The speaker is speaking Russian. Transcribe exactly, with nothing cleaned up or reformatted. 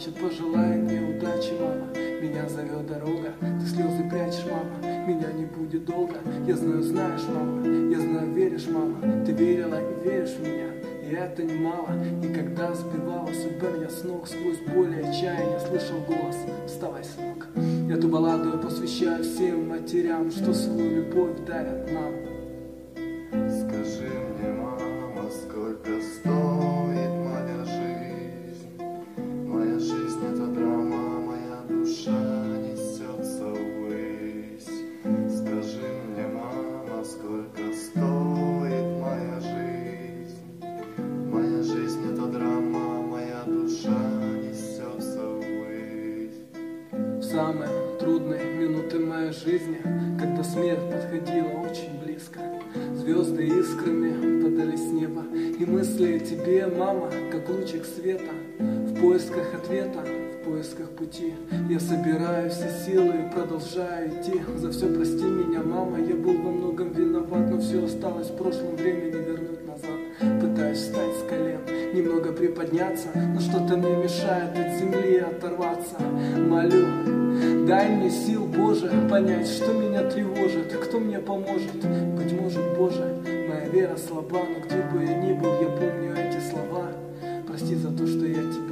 плачет, пожелай мне удачи, мама. Меня зовет дорога, ты слезы прячешь, мама. Меня не будет долго, я знаю, знаешь, мама. Я знаю, веришь, мама. Ты верила и веришь в меня, и это немало. И когда сбивала судьба меня с ног, сквозь боль и отчаяние слышал голос: вставай, сынок. Эту балладу я посвящаю всем матерям, что свою любовь дарят нам. Скажи мне, мама, сколько стоит моя жизнь? Моя жизнь — это драма, моя душа несется ввысь. Скажи мне, мама, сколько стоит моя жизнь? Моя жизнь — это драма, моя душа несется ввысь. В самые трудные минуты моей жизни, когда смерть подходила очень близко, звезды искрами падали с неба, и мысли о тебе, мама, как лучик света. В поисках ответа, в поисках пути я собираю все силы и продолжаю идти. За все прости меня, мама, я был во многом виноват, но все осталось в прошлом, время не вернуть назад. Пытаюсь встать с колен, немного приподняться, но что-то мне мешает от земли оторваться. Молю, дай мне сил, Боже, понять, что меня тревожит, кто мне поможет. Быть может, Боже, моя вера слаба, но где бы я ни был, я помню эти слова. Прости за то, что я тебе